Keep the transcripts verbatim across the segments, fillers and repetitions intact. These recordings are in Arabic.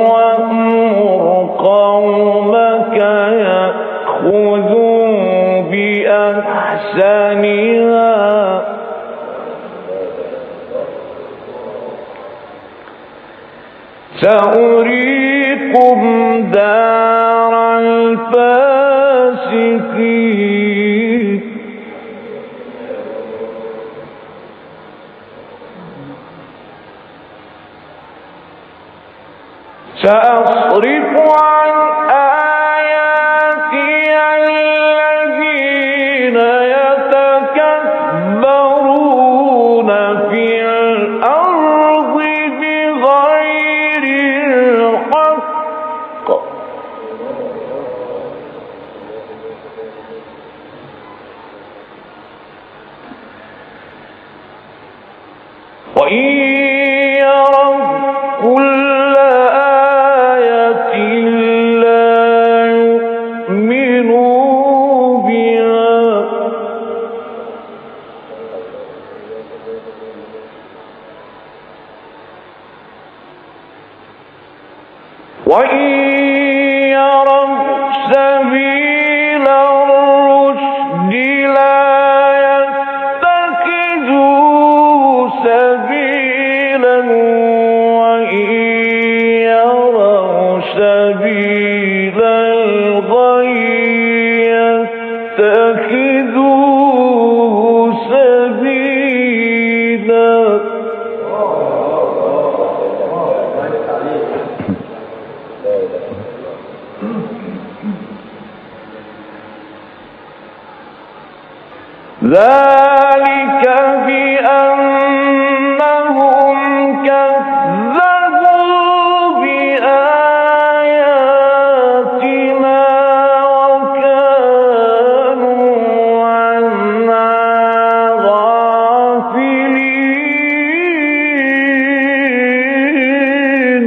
وأمر قومك يأخذوا بأحسنها سأريكم دار الفاسقين سأصرف عن آياتي الذين يتكبرون في الأرض بغير الحق وإن يروا كل آية لا يؤمنوا بها وإن يروا سبيل الرشد لا يتخذوه سبيلا وإن يروا سبيل الغي يتخذوه سبيلا ذلك بأنهم كذبوا بآياتنا وكانوا عنها غافلين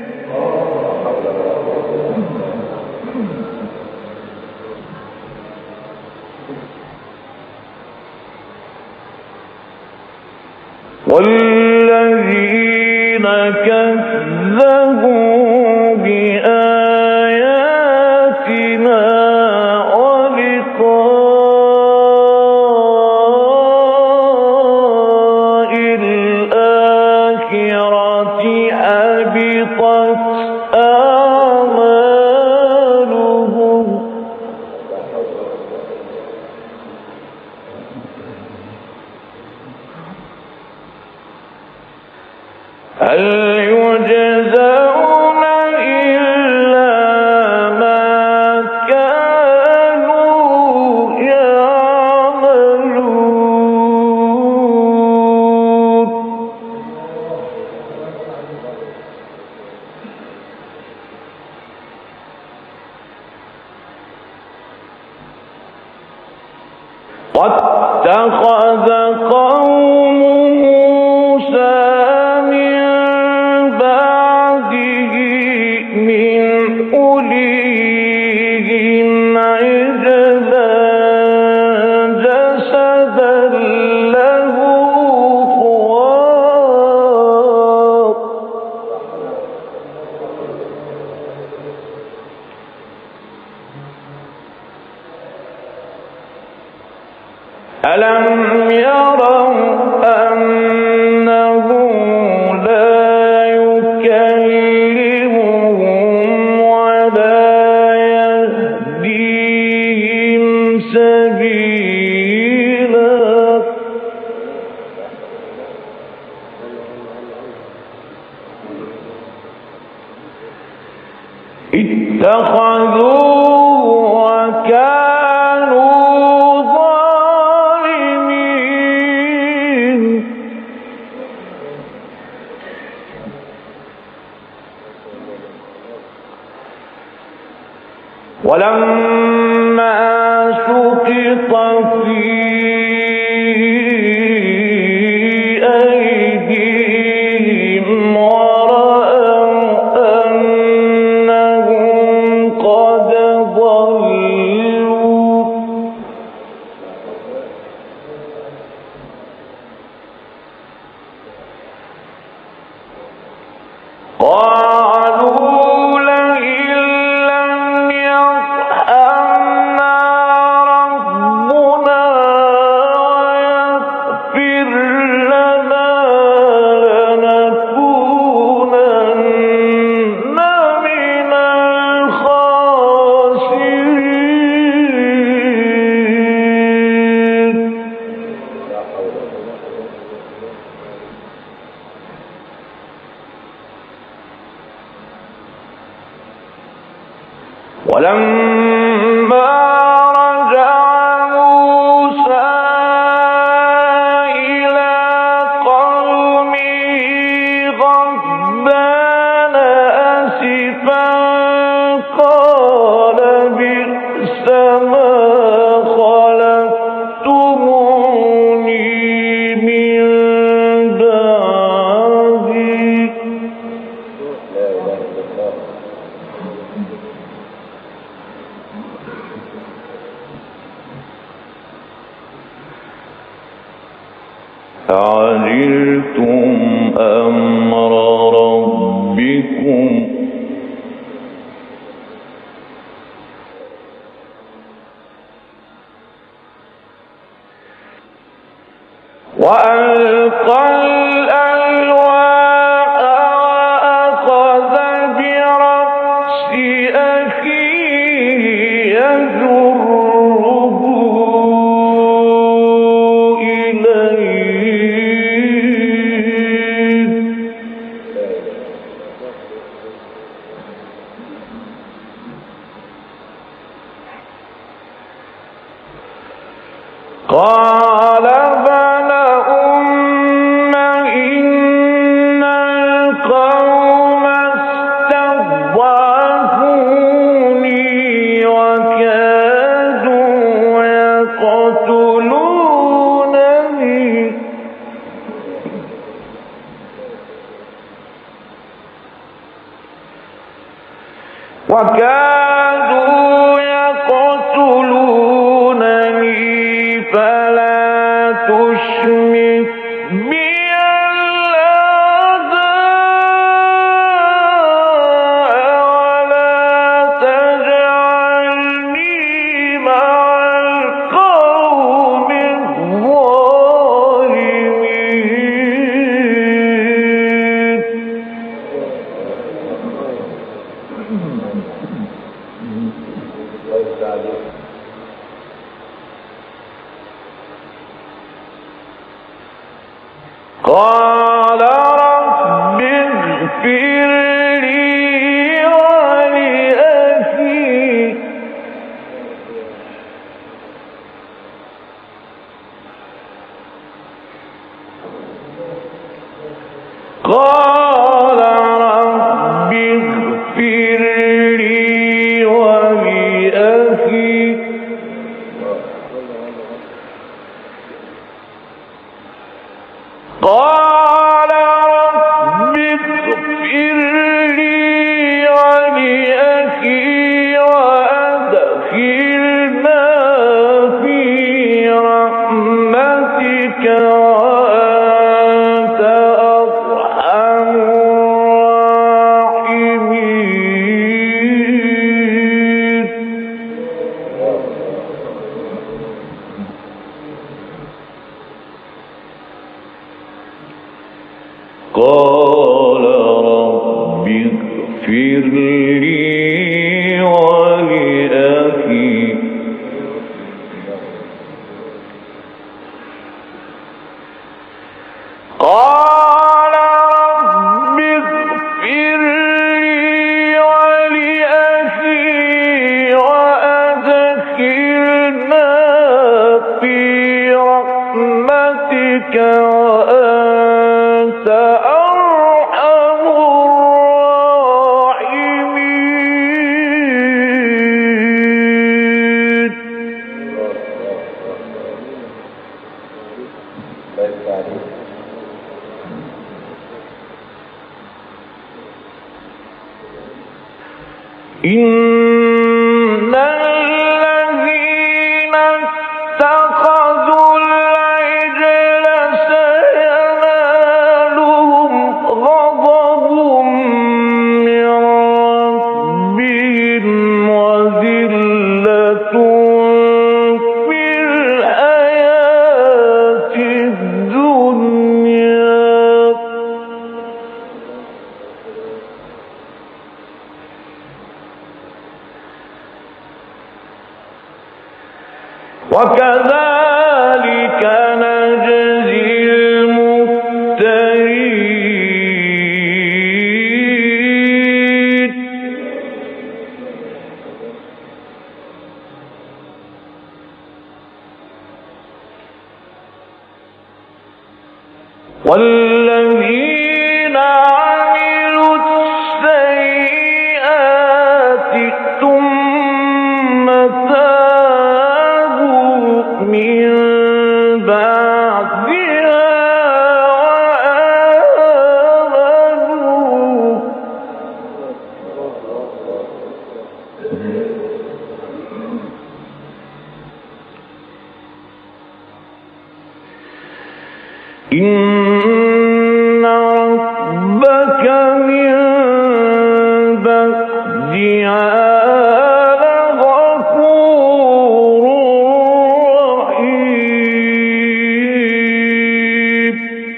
والذين كذبوا بآياتنا ولقاء الآخرة حبطت أعمالهم هل يجزون إلا ما كانوا يعملون واتخذ قوم موسى ألم يروا أنه لا يكلمهم ولا يهديهم سبيلا اتخذوه وكانوا ولما سقط في أيديهم ورأوا أنهم قد ضلوا قالوا ولما رجع موسى إلى قومه غضبان آسفا قال بئس ما خلفتموني من بعدي أعجلتم أمر ربكم وألقى الألواح وأخذ برأس أخيه يجره إليه قال ابن أم إن القوم استضعفوني وكادوا يقتلونني وكادوا يقتلونني فلا تشمت بي الأعداء ولا تجعلني مع القوم الظالمين قال رب اغفر لي ولأخي قال رب اغفر لي ولأخي قال رب اغفر لي ولأخي وأدخلنا في رحمتك وأنت أرحم الراحمين قال رب اغفر لي ولأخي قال رب اغفر لي ولأخي وأدخلنا في رحمتك وأنت أرحم الراحمين إن الذين اتخذوا العجل سينالهم غضب من ربهم وذلة في الحياة الدنيا وكذلك نجزي المفترين والذين عملوا السيئات ثم تابوا من بعدها وآمنوا إن ربك من بعدها لغفور رحيم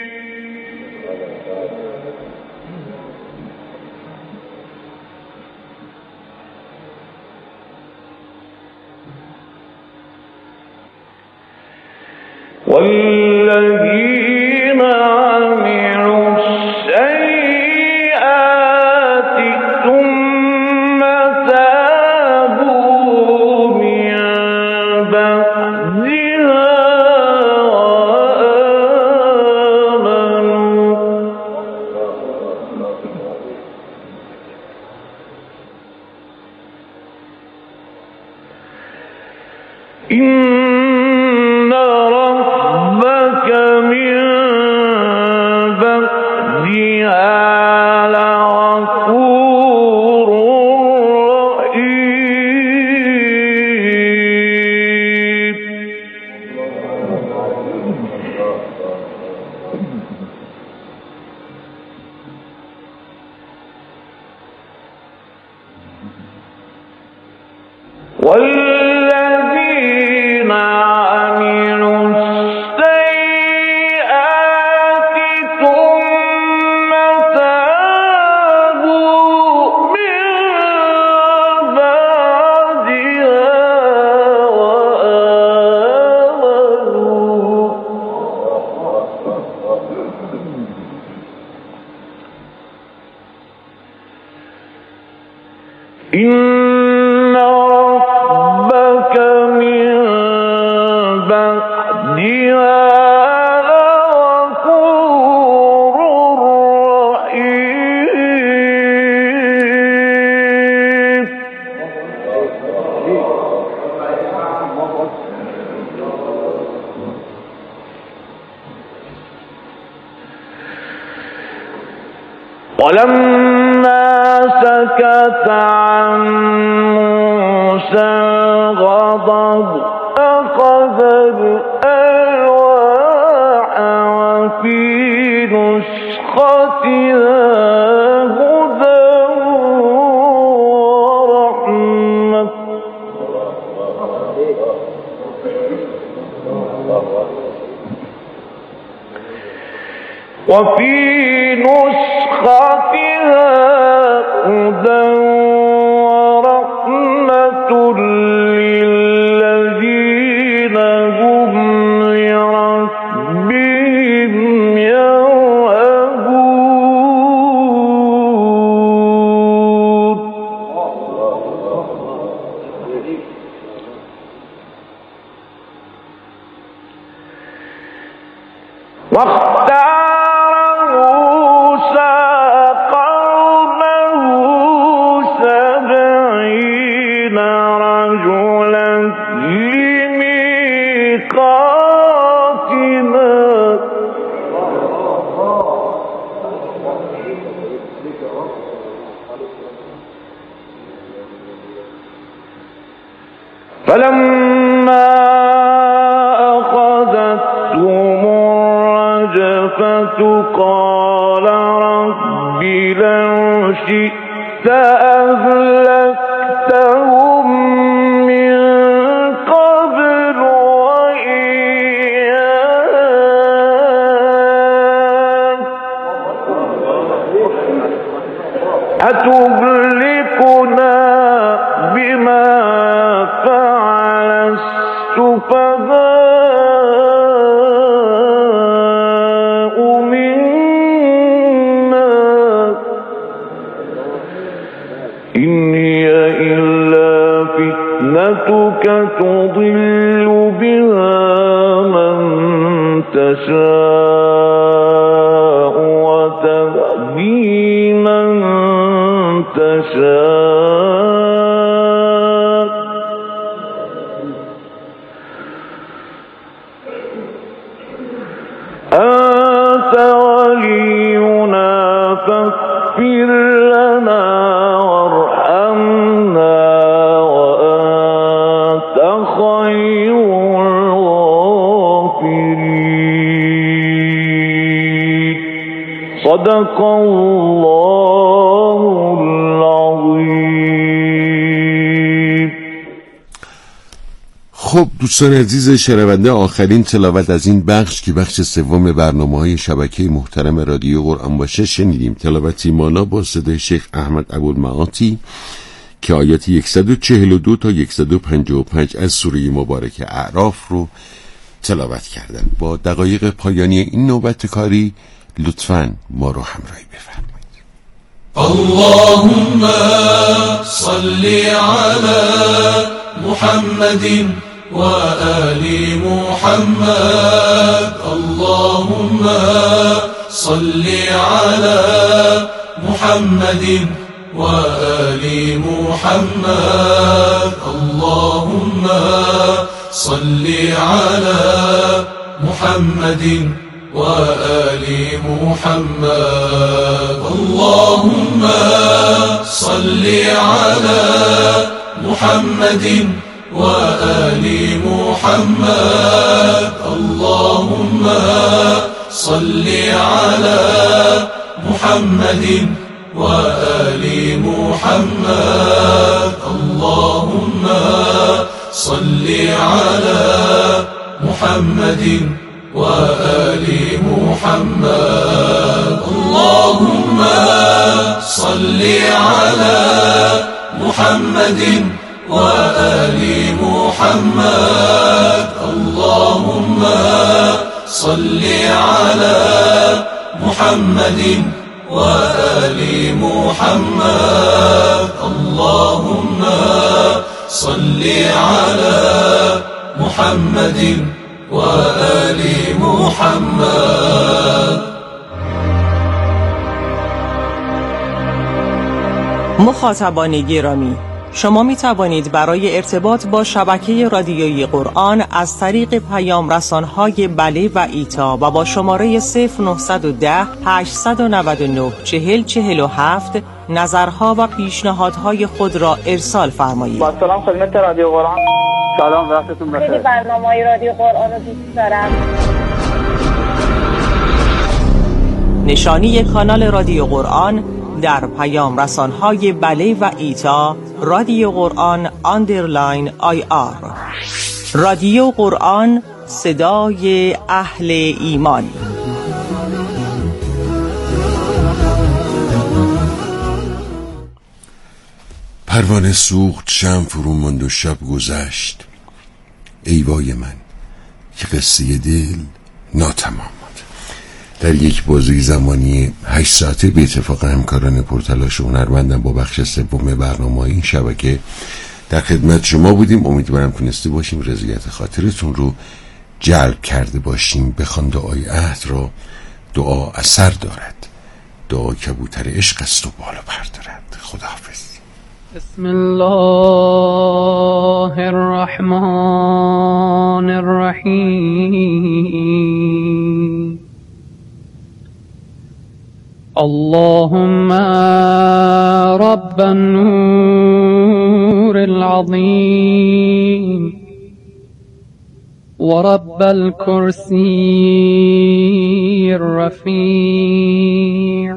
والذين عملوا السيئات ثم تابوا من بعدها وآمنوا إن ربك من بعدها لغفور رحيم والذين عملوا السيئات ثم تابوا من بعدها وآمنوا إن ربك من بعدها لغفور رحيم ولما سكت عن موسى الغضب أخذ الألواح وفي نسختها هدى ورحمة وفي نسختها هدى ورحمة للذين هم لربهم يرهبون واختار موسى قومه سبعين رجلا لميقاتنا فلما أخذتهم الرجفة قال رب لو شئت أهلكتهم من قبل وإياي أتهلكنا بما فعل السفهاء منا إن هي إلا فتنتك تضل بها من تشاء أنت ولينا فاغفر لنا وارحمنا وأنت خير الغافرين. صدق الله العظيم. خب دوستان عزیز شنونده، آخرین تلاوت از این بخش که بخش سوم برنامه‌های شبکه محترم رادیو قرآن باشه شنیدیم. تلاوتی مانا با صدای شیخ احمد ابوالمعاطی که آیات صد و چهل و دو تا صد و پنجاه و پنج از سوره مبارک اعراف رو تلاوت کردن. با دقایق پایانی این نوبت کاری لطفاً ما رو همراهی بفرمایید. اللهم صل على محمد وآل محمد. اللهم صل على محمد وآل محمد. اللهم صل على محمد وآل محمد. اللهم صل على محمد وآل محمد. اللهم صل على محمد وآل محمد. اللهم صل على محمد وآل محمد. اللهم صل على محمد وآل محمد. اللهم صل على محمد وآل محمد. اللهم صل على محمد وآل محمد. مخاطبان گرامی، شما می توانید برای ارتباط با شبکه رادیویی قرآن از طریق پیام رسان‌های بله و ایتا و با شماره صفر نهصد و ده هشتصد و نود و نه چهل چهل و هفت نظرها و پیشنهادهای خود را ارسال فرمایید. با سلام خدمت رادیو قرآن. سلام، وقتتون بخیر. خیلی برنامه‌های رادیو قرآن رو دوست دارم. نشانی کانال رادیو قرآن در پیام رسان‌های بله و ایتا رادیو قرآن آندرلاین آی آر. رادیو قرآن، صدای اهل ایمان. پروانه سوخت، شمع فرو ماند و شب گذشت. ای وای من که قصه دل ناتمام ماند. در یک بازی زمانی هشت ساعته به اتفاق همکاران پرتلاش و هنرمندم با بخش سوم برنامه این شبکه در خدمت شما بودیم. امیدوارم تونسته باشیم رضایت خاطرتون رو جلب کرده باشیم. بخوان دعای عهد را، دعا اثر دارد، دعا کبوتر عشق است و بالا پر دارد. خداحافظ. بسم الله الرحمن الرحیم. اللهم رب النور العظيم ورب الكرسي الرفيع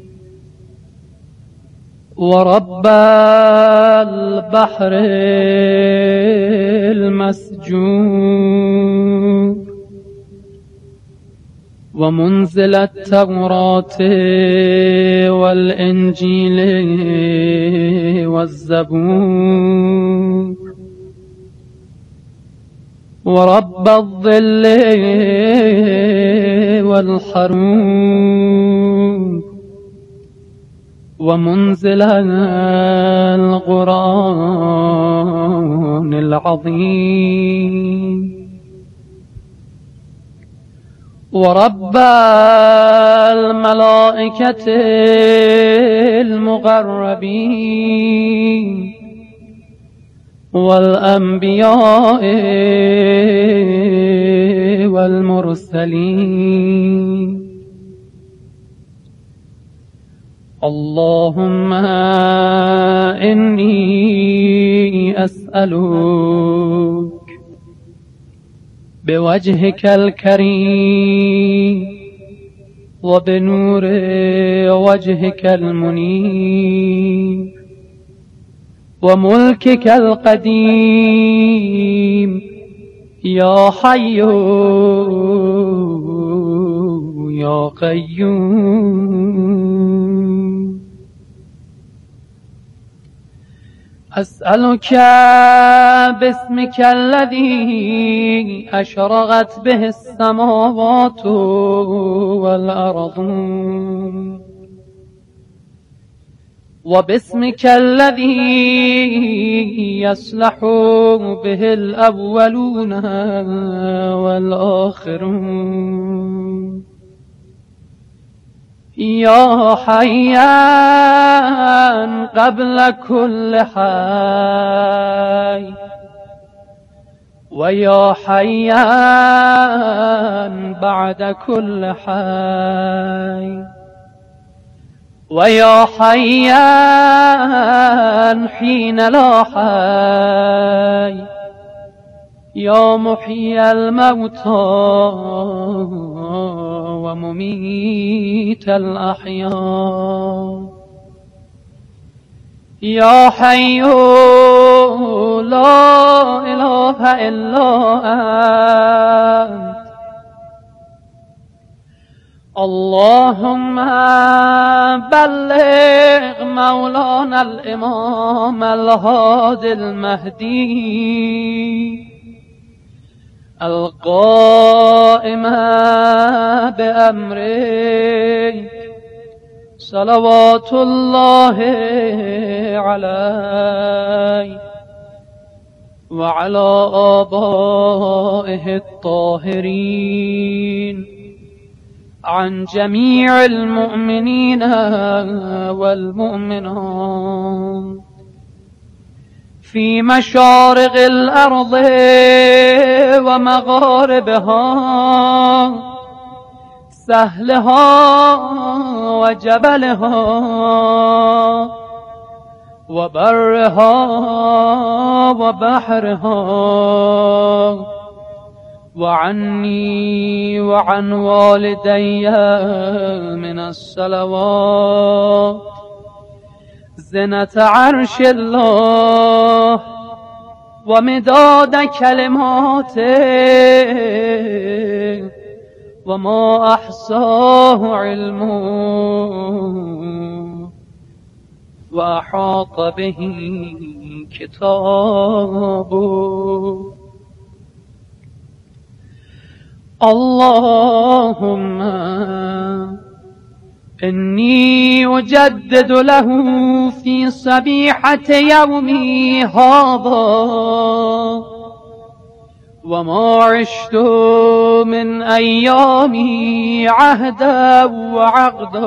ورب البحر المسجور ومنزل التوراة والإنجيل والزبور ورب الظل والحرور ومنزل القرآن العظيم ورب الملائكة المقربين والأنبياء والمرسلين. اللهم إني أسألك بوجهك الكريم وبنور وجهك المنير وملكك القديم يا حي يا قيوم، أسألك باسمك الذي أشرقت به السماوات والأرض وباسمك الذي يصلح به الأولون والآخرون، يا حيان قبل كل حي ويا حيان بعد كل حي ويا حيان حين لا حي، يا محيي الموتى ومميت الأحياء، يا حي لا إله إلا أنت. اللهم بلغ مولانا الإمام الهادي المهدي القائم بأمرك صلوات الله عليه وعلى آبائه الطاهرين عن جميع المؤمنين والمؤمنات في مشارق الأرض ومغاربها، سهلها وجبلها وبرها وبحرها، وعني وعن والدي من الصلوات زنة عرش الله ومداد كلماته وما أحصاه علمه وأحاط به كتابه. اللهم إني أجدد له في صبيحة يومي هذا وما عشت من أيامي عهدا وعقدا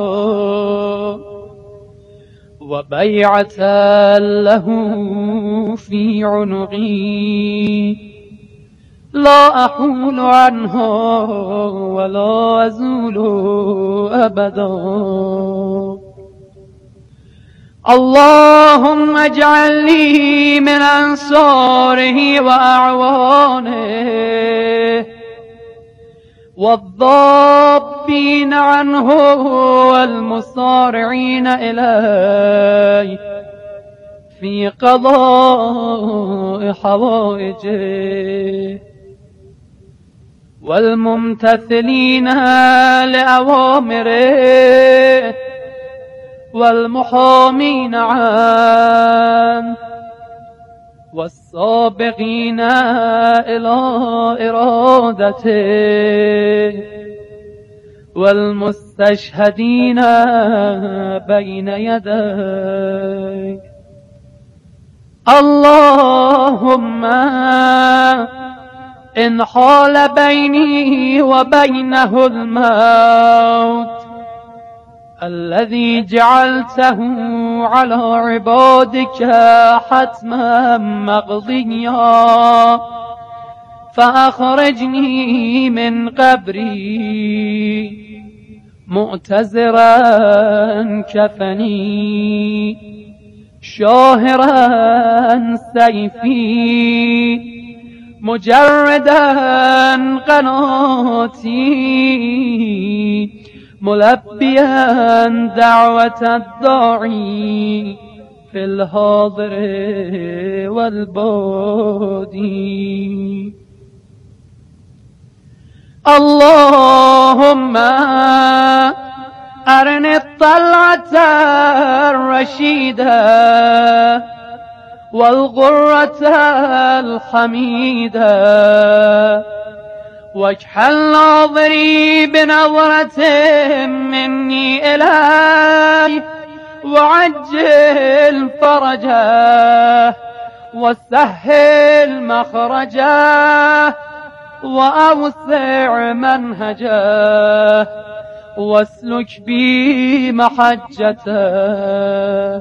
وبيعة له في عنقي لا أحول عنها ولا أزول أبدا. اللهم اجعل لي من أنصاره وأعوانه والضابين عنه والمصارعين إليه في قضاء حوائجه والممتثلين لأوامره والمحامين عنه والسابقين إلى إرادته والمستشهدين بين يديك. اللهم إن حال بيني وبينه الموت الذي جعلته على عبادك حتما مقضيا فأخرجني من قبري مؤتزرا كفني شاهرا سيفي مجردا قناتي ملبيا دعوة الداعي في الحاضر والبادي اللهم أرني الطلعة الرشيدة والغرة الحميدة واجعل ناظري بنظرة مني إليه وعجل فرجه وسهل مخرجه وأوسع منهجه واسلك بي محجته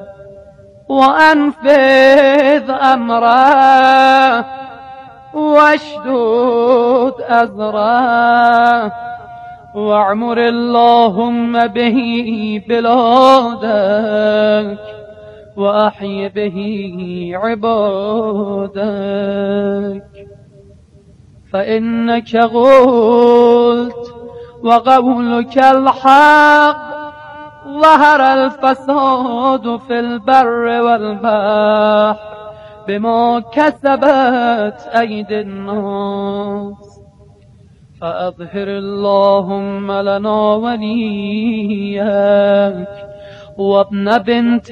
وأنفذ أمره واشدد أزره واعمر اللهم به بلادك وأحي به عبادك فإنك قلت وقولك الحق ظهر الفساد في البر والبحر بما كسبت أيدي الناس فأظهر اللهم لنا وليك وابن بنت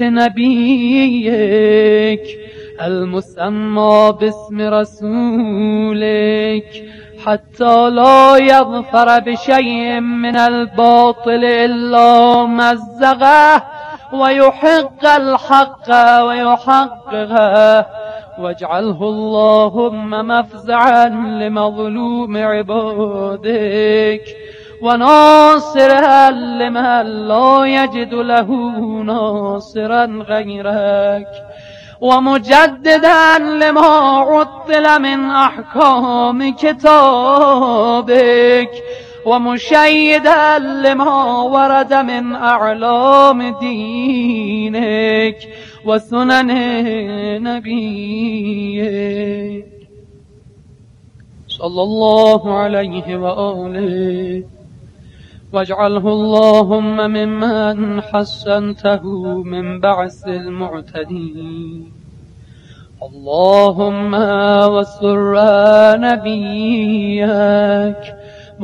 نبيك المسمى باسم رسولك حتى لا يظفر بشيء من الباطل إلا مزغه ويحق الحق ويحققه واجعله اللهم مفزعا لمظلوم عبادك وناصرا لمن لا يجد له ناصرا غيرك ومجددا لما عطل من أحكام كتابك ومشيدا لما ورد من أعلام دينك وسنن نبيك صلى الله عليه وآله واجعله اللهم ممن حسنته من بعث المعتدين اللهم وسر نبيك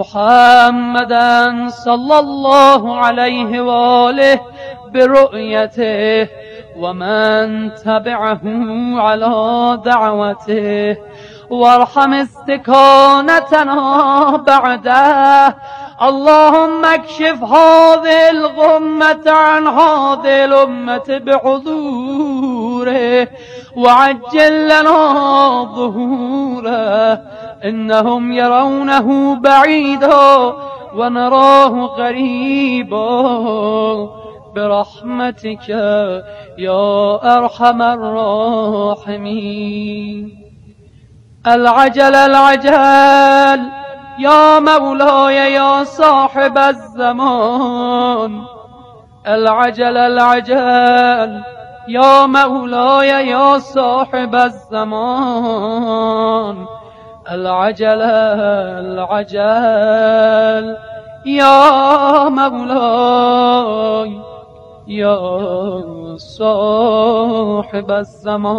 محمدا صلى الله عليه وآله برؤيته ومن تبعه على دعوته وارحم استكانتنا بعده اللهم اكشف هذه الغمة عن هذه الأمة بحضوره وعجل لنا ظهوره إنهم يرونه بعيدا ونراه قريبا برحمتك يا أرحم الراحمين العجل العجل يا مولاي يا صاحب الزمان العجل العجل يا مولاي يا صاحب الزمان العجل العجل يا مولاي يا صاحب الزمان